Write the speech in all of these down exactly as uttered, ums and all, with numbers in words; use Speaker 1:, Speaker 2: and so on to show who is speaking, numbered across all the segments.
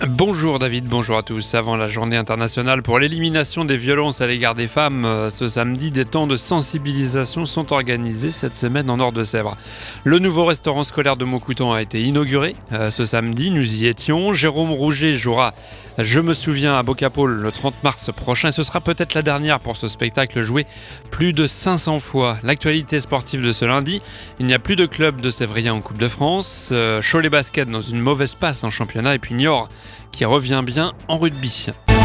Speaker 1: Bonjour David, bonjour à tous. Avant la journée internationale pour l'élimination des violences à l'égard des femmes, ce samedi, des temps de sensibilisation sont organisés cette semaine en Nord-de-Sèvres. Le nouveau restaurant scolaire de Maucoutan a été inauguré ce samedi, nous y étions. Jérôme Rouget jouera Je me souviens à Bocapole le trente mars prochain. Ce sera peut-être la dernière pour ce spectacle joué plus de cinq cents fois. L'actualité sportive de ce lundi, il n'y a plus de club de Sévrien en Coupe de France. Cholet Basket dans une mauvaise passe en championnat et puis Niort qui revient bien en rugby.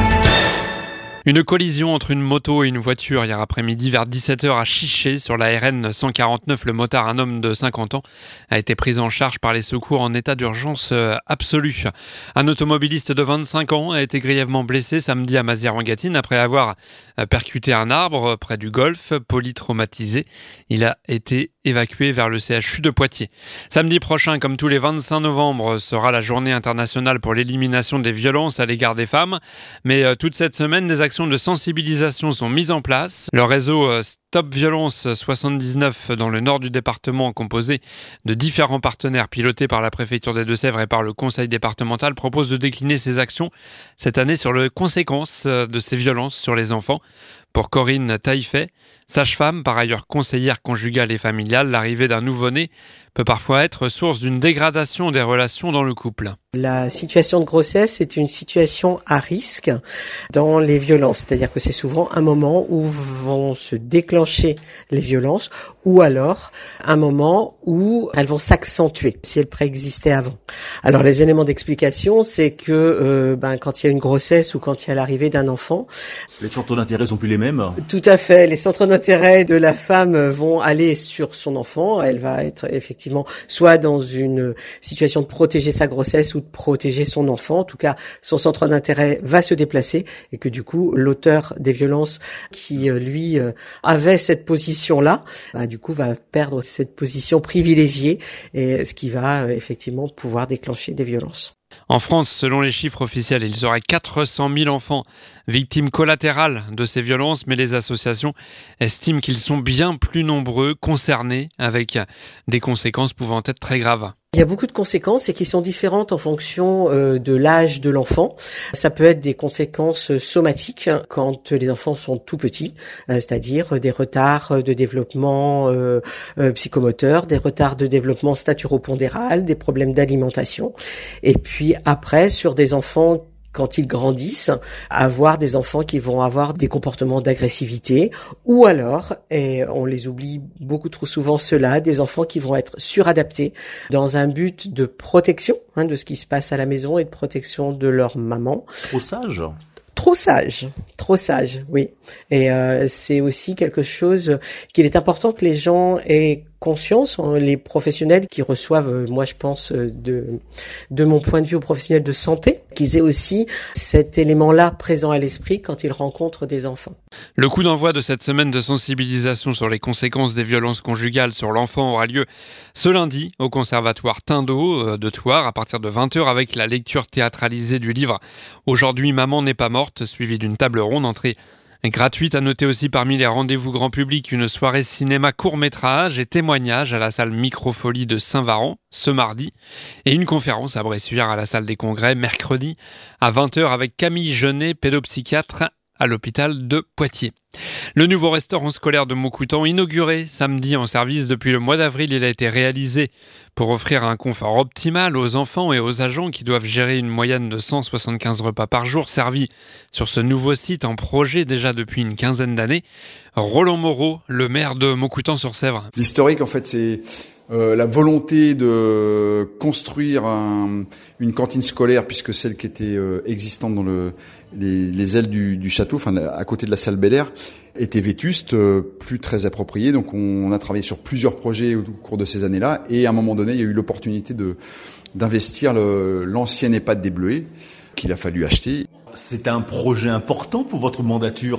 Speaker 1: Une collision entre une moto et une voiture hier après-midi vers dix-sept heures à Chiché sur la R N cent quarante-neuf. Le motard, un homme de cinquante ans, a été pris en charge par les secours en état d'urgence absolue. Un automobiliste de vingt-cinq ans a été grièvement blessé samedi à Mazières-en-Gâtine après avoir percuté un arbre près du golfe. Polytraumatisé, il a été évacué vers le C H U de Poitiers. Samedi prochain, comme tous les vingt-cinq novembre, sera la journée internationale pour l'élimination des violences à l'égard des femmes. Mais euh, toute cette semaine, des actions de sensibilisation sont mises en place. Le réseau euh, Stop Violence soixante-dix-neuf dans le nord du département, composé de différents partenaires pilotés par la préfecture des Deux-Sèvres et par le conseil départemental, propose de décliner ses actions cette année sur les conséquences de ces violences sur les enfants. Pour Corinne Taillefer, sage-femme, par ailleurs conseillère conjugale et familiale, l'arrivée d'un nouveau-né peut parfois être source d'une dégradation des relations dans le couple.
Speaker 2: La situation de grossesse est une situation à risque dans les violences, c'est-à-dire que c'est souvent un moment où vont se déclencher les violences ou alors un moment où elles vont s'accentuer si elles préexistaient avant. Alors les éléments d'explication, c'est que euh, ben, quand il y a une grossesse ou quand il y a l'arrivée d'un enfant,
Speaker 3: les centres d'intérêt sont plus les mêmes.
Speaker 2: Tout à fait, les centres d'intérêt de la femme vont aller sur son enfant, elle va être effectivement soit dans une situation de protéger sa grossesse ou de protéger son enfant, en tout cas son centre d'intérêt va se déplacer et que du coup l'auteur des violences qui lui avait cette position-là, bah, du coup va perdre cette position privilégiée et ce qui va effectivement pouvoir déclencher des violences.
Speaker 1: En France, selon les chiffres officiels, il y aurait quatre cent mille enfants victimes collatérales de ces violences, mais les associations estiment qu'ils sont bien plus nombreux concernés avec des conséquences pouvant être très graves.
Speaker 2: Il y a beaucoup de conséquences et qui sont différentes en fonction euh, de l'âge de l'enfant. Ça peut être des conséquences somatiques quand les enfants sont tout petits, euh, c'est-à-dire des retards de développement euh, euh, psychomoteur, des retards de développement staturopondéral, des problèmes d'alimentation. Et puis après, sur des enfants quand ils grandissent, avoir des enfants qui vont avoir des comportements d'agressivité ou alors, et on les oublie beaucoup trop souvent ceux-là, des enfants qui vont être suradaptés dans un but de protection hein, de ce qui se passe à la maison et de protection de leur maman.
Speaker 3: Trop sage.
Speaker 2: Trop sage, trop sage, oui. Et euh, c'est aussi quelque chose qu'il est important que les gens aient conscience, les professionnels qui reçoivent, moi je pense, de, de mon point de vue aux professionnels de santé, qu'ils aient aussi cet élément-là présent à l'esprit quand ils rencontrent des enfants.
Speaker 1: Le coup d'envoi de cette semaine de sensibilisation sur les conséquences des violences conjugales sur l'enfant aura lieu ce lundi au conservatoire Tindeau de Thouars à partir de vingt heures avec la lecture théâtralisée du livre « Aujourd'hui, maman n'est pas morte » suivie d'une table ronde. Entrée gratuite. À noter aussi parmi les rendez-vous grand public une soirée cinéma court-métrage et témoignages à la salle Microfolie de Saint-Varan ce mardi et une conférence à Bressuire à la salle des congrès mercredi à vingt heures avec Camille Jeunet, pédopsychiatre à l'hôpital de Poitiers. Le nouveau restaurant scolaire de Maucoutan, inauguré samedi en service depuis le mois d'avril, il a été réalisé pour offrir un confort optimal aux enfants et aux agents qui doivent gérer une moyenne de cent soixante-quinze repas par jour servis sur ce nouveau site en projet déjà depuis une quinzaine d'années. Roland Moreau, le maire de Maucoutan-sur-Sèvre.
Speaker 4: L'historique, en fait, c'est euh, la volonté de construire un, une cantine scolaire, puisque celle qui était euh, existante dans le, les, les ailes du, du château, enfin à côté de la salle Bel Air, était vétuste, euh, plus très appropriée. Donc on, on a travaillé sur plusieurs projets au cours de ces années-là, et à un moment donné, il y a eu l'opportunité de d'investir le, l'ancienne EHPAD des Bleuets qu'il a fallu acheter.
Speaker 3: C'est un projet important pour votre mandature.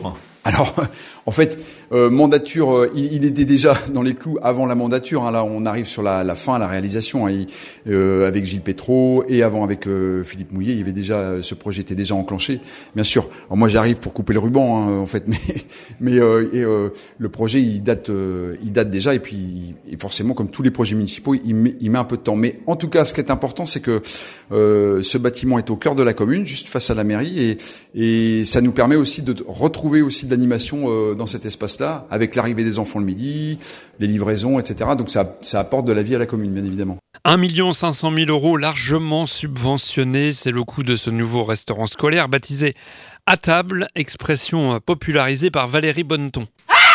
Speaker 4: Alors, en fait, euh, mandature, euh, il, il était déjà dans les clous avant la mandature. Hein. Là, on arrive sur la, la fin, la réalisation, hein. Il, euh, avec Gilles Pétraud et avant avec euh, Philippe Mouillet, il y avait déjà ce projet était déjà enclenché. Bien sûr. Alors moi, j'arrive pour couper le ruban, hein, en fait, mais mais euh, et, euh, le projet, il date, euh, il date déjà. Et puis, et forcément, comme tous les projets municipaux, il met, il met un peu de temps. Mais en tout cas, ce qui est important, c'est que euh, ce bâtiment est au cœur de la commune, juste face à la mairie, et et ça nous permet aussi de retrouver aussi de l'animation euh, dans cet espace-là, avec l'arrivée des enfants le midi, les livraisons, et cetera. Donc ça, ça apporte de la vie à la commune, bien évidemment.
Speaker 1: un million cinq cent mille euros largement subventionnés, c'est le coût de ce nouveau restaurant scolaire baptisé À table, expression popularisée par Valérie Bonneton.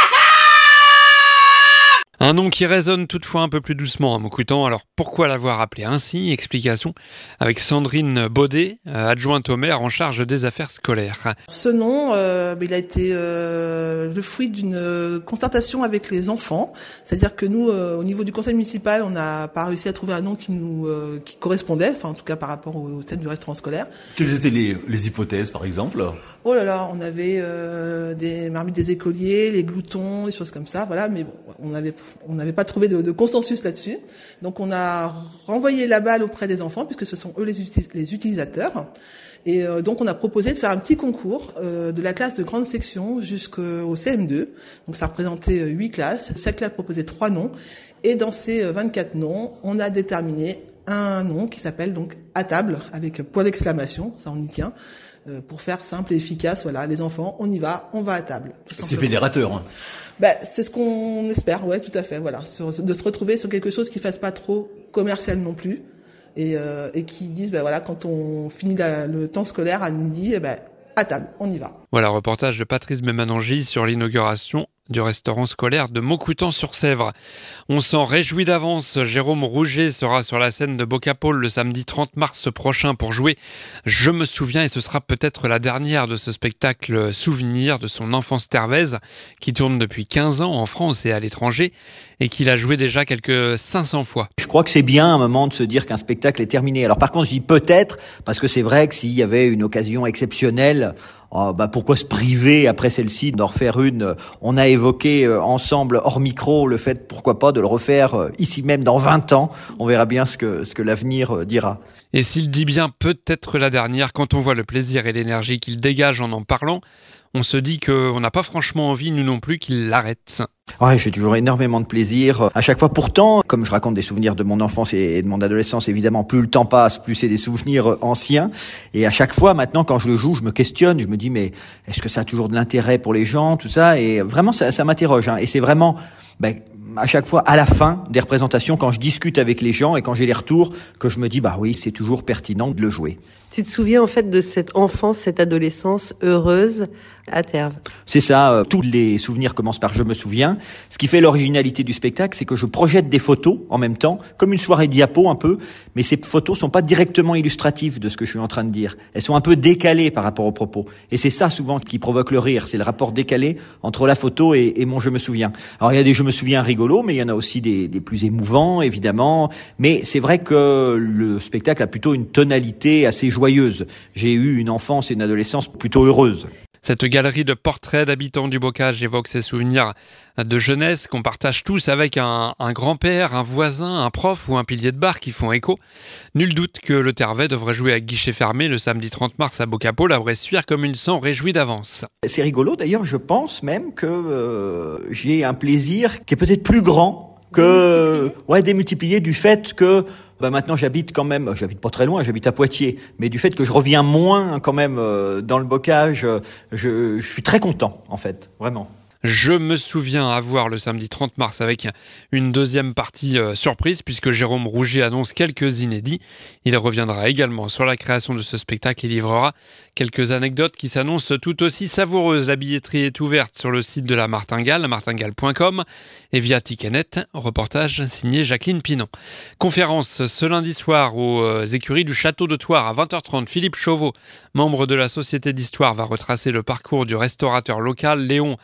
Speaker 1: Un nom qui résonne toutefois un peu plus doucement à Maucoutan. Alors pourquoi l'avoir appelé ainsi? Explication avec Sandrine Baudet, adjointe au maire en charge des affaires scolaires.
Speaker 5: Ce nom, euh, il a été euh, le fruit d'une concertation avec les enfants. C'est-à-dire que nous, euh, au niveau du conseil municipal, on n'a pas réussi à trouver un nom qui nous euh, qui correspondait, enfin en tout cas par rapport au, au thème du restaurant scolaire.
Speaker 3: Quelles étaient les, les hypothèses, par exemple?
Speaker 5: Oh là là, on avait euh, des marmites des écoliers, les gloutons, des choses comme ça, voilà. Mais bon, on avait on n'avait pas trouvé de, de consensus là-dessus. Donc on a renvoyé la balle auprès des enfants, puisque ce sont eux les, uti- les utilisateurs. Et euh, donc on a proposé de faire un petit concours euh, de la classe de grande section jusqu'au C M deux. Donc ça représentait huit classes. Chaque classe proposait trois noms. Et dans ces vingt-quatre noms, on a déterminé un nom qui s'appelle donc À table, avec point d'exclamation, ça on y tient. Euh, pour faire simple et efficace, voilà, les enfants, on y va, on va à table.
Speaker 3: C'est fédérateur. Hein.
Speaker 5: Ben, c'est ce qu'on espère, ouais, tout à fait, voilà, sur, de se retrouver sur quelque chose qui fasse pas trop commercial non plus, et, euh, et qui dise, ben voilà, quand on finit la, le temps scolaire à midi, eh ben à table, on y va.
Speaker 1: Voilà, reportage de Patrice Mémanangi sur l'inauguration du restaurant scolaire de Maucoutan-sur-Sèvre. On s'en réjouit d'avance. Jérôme Rouget sera sur la scène de Bocapole le samedi trente mars prochain pour jouer Je me souviens, et ce sera peut-être la dernière de ce spectacle souvenir de son enfance tervaise qui tourne depuis quinze ans en France et à l'étranger et qu'il a joué déjà quelques cinq cents fois.
Speaker 6: Je crois que c'est bien un moment de se dire qu'un spectacle est terminé. Alors par contre, je dis peut-être, parce que c'est vrai que s'il y avait une occasion exceptionnelle, oh, bah pourquoi se priver après celle-ci d'en refaire une? On a évoqué euh, ensemble hors micro le fait, pourquoi pas, de le refaire euh, ici même dans vingt ans. On verra bien ce que ce que l'avenir euh, dira.
Speaker 1: Et s'il dit bien peut-être la dernière, quand on voit le plaisir et l'énergie qu'il dégage en en parlant, on se dit qu'on n'a pas franchement envie, nous non plus, qu'il l'arrête.
Speaker 6: Ouais, j'ai toujours énormément de plaisir. À chaque fois, pourtant, comme je raconte des souvenirs de mon enfance et de mon adolescence, évidemment, plus le temps passe, plus c'est des souvenirs anciens. Et à chaque fois, maintenant, quand je le joue, je me questionne, je me dis, mais est-ce que ça a toujours de l'intérêt pour les gens, tout ça? Et vraiment, ça, ça m'interroge. Hein. Et c'est vraiment, ben, à chaque fois, à la fin des représentations, quand je discute avec les gens et quand j'ai les retours, que je me dis, bah oui, c'est toujours pertinent de le jouer.
Speaker 7: Tu te souviens en fait de cette enfance, cette adolescence heureuse à Terve?
Speaker 6: C'est ça, euh, tous les souvenirs commencent par je me souviens. Ce qui fait l'originalité du spectacle, c'est que je projette des photos en même temps, comme une soirée diapo un peu, mais ces photos sont pas directement illustratives de ce que je suis en train de dire. Elles sont un peu décalées par rapport aux propos. Et c'est ça souvent qui provoque le rire, c'est le rapport décalé entre la photo et, et mon je me souviens. Alors il y a des je me souviens rigolos, mais il y en a aussi des, des plus émouvants, évidemment. Mais c'est vrai que le spectacle a plutôt une tonalité assez joyeuse. Joyeuse. J'ai eu une enfance et une adolescence plutôt heureuse.
Speaker 1: Cette galerie de portraits d'habitants du Bocage évoque ces souvenirs de jeunesse qu'on partage tous avec un, un grand-père, un voisin, un prof ou un pilier de bar qui font écho. Nul doute que le Tervet devrait jouer à guichet fermé le samedi trente mars à Bocapole à Bressuire comme il s'en réjouit d'avance.
Speaker 6: C'est rigolo d'ailleurs, je pense même que euh, j'ai un plaisir qui est peut-être plus grand que ouais démultiplié du fait que bah maintenant j'habite quand même, j'habite pas très loin, j'habite à Poitiers, mais du fait que je reviens moins quand même euh, dans le Bocage, je, je suis très content en fait, vraiment.
Speaker 1: Je me souviens avoir le samedi trente mars avec une deuxième partie euh, surprise puisque Jérôme Rouget annonce quelques inédits. Il reviendra également sur la création de ce spectacle et livrera quelques anecdotes qui s'annoncent tout aussi savoureuses. La billetterie est ouverte sur le site de la Martingale, martingale point com et via Ticketnet. Reportage signé Jacqueline Pinon. Conférence ce lundi soir aux euh, écuries du Château de Thouars à vingt heures trente. Philippe Chauveau, membre de la Société d'Histoire, va retracer le parcours du restaurateur local Léon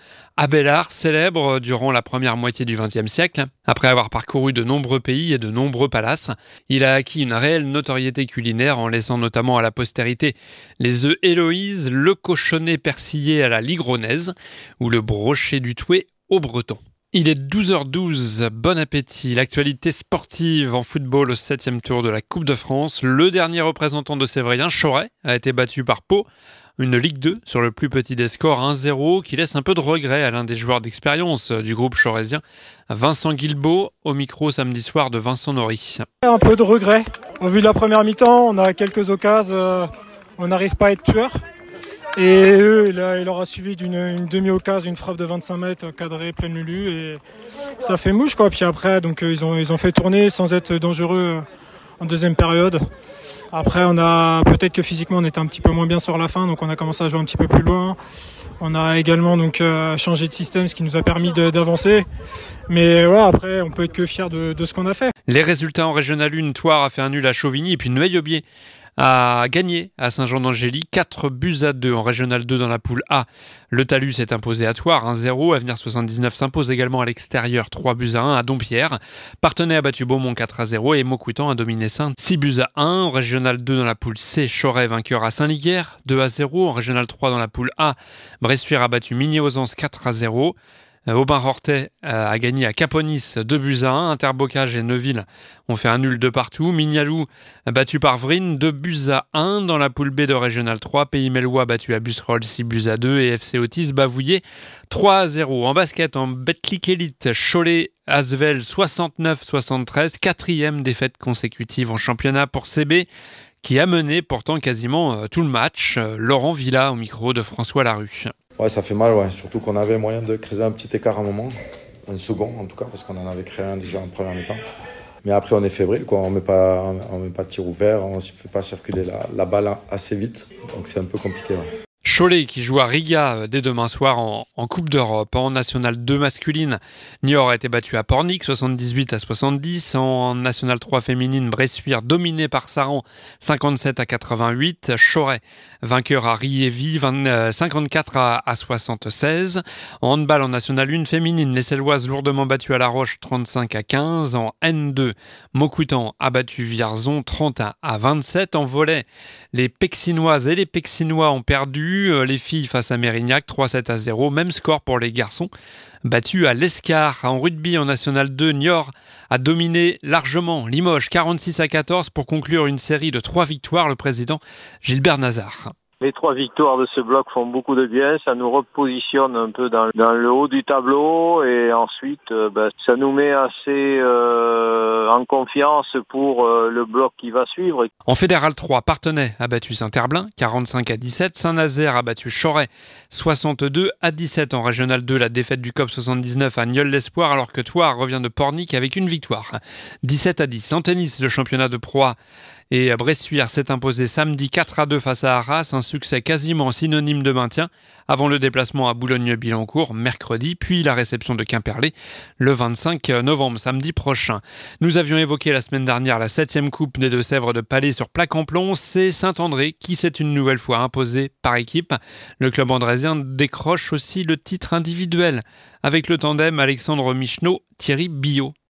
Speaker 1: Abélard, célèbre durant la première moitié du vingtième siècle. Après avoir parcouru de nombreux pays et de nombreux palaces, il a acquis une réelle notoriété culinaire en laissant notamment à la postérité les œufs Héloïse, le cochonnet persillé à la ligronaise ou le brochet du Touet au breton. Il est douze heures douze, bon appétit. L'actualité sportive en football au septième tour de la Coupe de France. Le dernier représentant de Sévrien, Choret, a été battu par Pau. Une Ligue deux sur le plus petit des scores, un zéro, qui laisse un peu de regret à l'un des joueurs d'expérience du groupe choraisien, Vincent Guilbeault, au micro samedi soir de Vincent Nory.
Speaker 8: Un peu de regret. Au vu de la première mi-temps, on a quelques occasions, euh, on n'arrive pas à être tueur. Et eux, là, il leur a suivi d'une une demi-occasion, une frappe de vingt-cinq mètres, cadrée, pleine lulu, et ça fait mouche, quoi. Puis après, donc, ils ont, ils ont fait tourner sans être dangereux en deuxième période. Après, on a, peut-être que physiquement, on était un petit peu moins bien sur la fin, donc on a commencé à jouer un petit peu plus loin. On a également, donc, euh, changé de système, ce qui nous a permis de, d'avancer. Mais ouais, après, on peut être que fier de, de ce qu'on a fait.
Speaker 1: Les résultats en Régional un, Thouars a fait un nul à Chauvigny, et puis Noailles-Aubier a gagné à Saint-Jean-d'Angély, quatre buts à deux en Régional deux dans la poule A. Le Talus s'est imposé à Thouars, un zéro. Avenir soixante-dix-neuf s'impose également à l'extérieur, trois buts à un à Dompierre. Partenay a battu Beaumont quatre à zéro et Maucoutan a dominé Saintes, six buts à un. En Régional deux dans la poule C, Choret vainqueur à Saint-Liguerre, deux à zéro. En Régional trois dans la poule A, Bressuire a battu Migné-Ausence quatre à zéro. Aubin-Rortais a gagné à Caponis deux buts à un. Interbocage et Neuville ont fait un nul de partout. Mignalou battu par Vrines deux buts à un. Dans la poule B de Régional trois, Pays-Mellois battu à Busserolles six buts à deux. Et F C Otis Bavouillé trois à zéro. En basket, en Betclic Elite, Cholet Asvel soixante-neuf soixante-treize. Quatrième défaite consécutive en championnat pour C B, qui a mené pourtant quasiment tout le match. Laurent Villa au micro de François Larue.
Speaker 9: Ouais, ça fait mal, ouais. Surtout qu'on avait moyen de créer un petit écart à un moment, un second en tout cas, parce qu'on en avait créé un déjà en première mi-temps. Mais après, on est fébrile, quoi. On met pas, on met pas de tir ouvert, on ne fait pas circuler la, la balle assez vite, donc c'est un peu compliqué. Ouais.
Speaker 1: Cholet qui joue à Riga dès demain soir en, en Coupe d'Europe. En National deux masculine, Niort a été battu à Pornic soixante-dix-huit à soixante-dix. En National trois féminine, Bressuire dominé par Saran cinquante-sept à quatre-vingt-huit. Choret vainqueur à Riévy cinquante-quatre à soixante-seize. En handball en National un féminine, les Selloises lourdement battues à La Roche trente-cinq à quinze. En N deux, Maucoutan a battu Vierzon trente à vingt-sept. En volley, les Pexinoises et les Pexinois ont perdu. Les filles face à Mérignac, trois à sept à zéro. Même score pour les garçons, battus à l'Escar. En rugby, en National deux, Niort a dominé largement Limoges, quarante-six à quatorze, pour conclure une série de trois victoires. Le président Gilbert Nazar.
Speaker 10: Les trois victoires de ce bloc font beaucoup de bien, ça nous repositionne un peu dans, dans le haut du tableau et ensuite euh, ben, ça nous met assez euh, en confiance pour euh, le bloc qui va suivre.
Speaker 1: En Fédéral trois, Partenay a battu Saint-Herblain, quarante-cinq à dix-sept. Saint-Nazaire a battu Choret, soixante-deux à dix-sept. En Régional deux, la défaite du C O P soixante-dix-neuf à Nieul-l'Espoir, alors que Thouars revient de Pornic avec une victoire, dix-sept à dix. En tennis, le championnat de Pro A et Bressuire s'est imposé samedi quatre à deux face à Arras, un succès quasiment synonyme de maintien avant le déplacement à Boulogne-Billancourt mercredi, puis la réception de Quimperlé le vingt-cinq novembre, samedi prochain. Nous avions évoqué la semaine dernière la septième Coupe des Deux-Sèvres de Palais sur plaque en plomb. C'est Saint-André qui s'est une nouvelle fois imposé par équipe. Le club andrésien décroche aussi le titre individuel avec le tandem Alexandre Michneau-Thierry Billot.